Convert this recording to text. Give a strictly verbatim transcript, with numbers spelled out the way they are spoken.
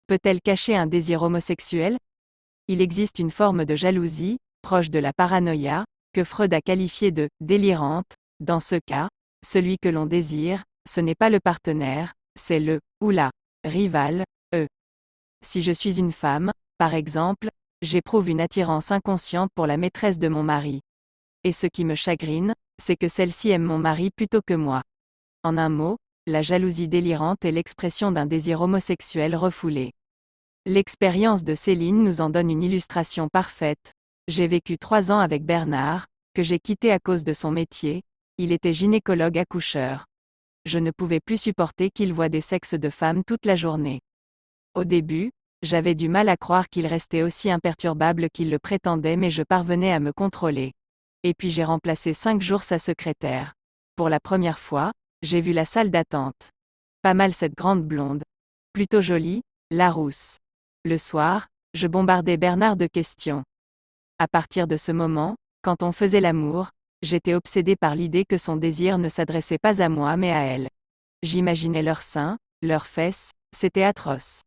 Peut-elle cacher un désir homosexuel? Il existe une forme de jalousie, proche de la paranoïa, que Freud a qualifiée de « délirante ». Dans ce cas, celui que l'on désire, ce n'est pas le partenaire, c'est le « ou la » rival, eux. Si je suis une femme, par exemple, j'éprouve une attirance inconsciente pour la maîtresse de mon mari. Et ce qui me chagrine, c'est que celle-ci aime mon mari plutôt que moi. En un mot, la jalousie délirante est l'expression d'un désir homosexuel refoulé. L'expérience de Céline nous en donne une illustration parfaite. J'ai vécu trois ans avec Bernard, que j'ai quitté à cause de son métier, il était gynécologue accoucheur. Je ne pouvais plus supporter qu'il voie des sexes de femmes toute la journée. Au début, j'avais du mal à croire qu'il restait aussi imperturbable qu'il le prétendait, mais je parvenais à me contrôler. Et puis j'ai remplacé cinq jours sa secrétaire. Pour la première fois, j'ai vu la salle d'attente. Pas mal cette grande blonde. Plutôt jolie, la rousse. Le soir, je bombardais Bernard de questions. À partir de ce moment, quand on faisait l'amour, j'étais obsédée par l'idée que son désir ne s'adressait pas à moi mais à elle. J'imaginais leurs seins, leurs fesses, c'était atroce.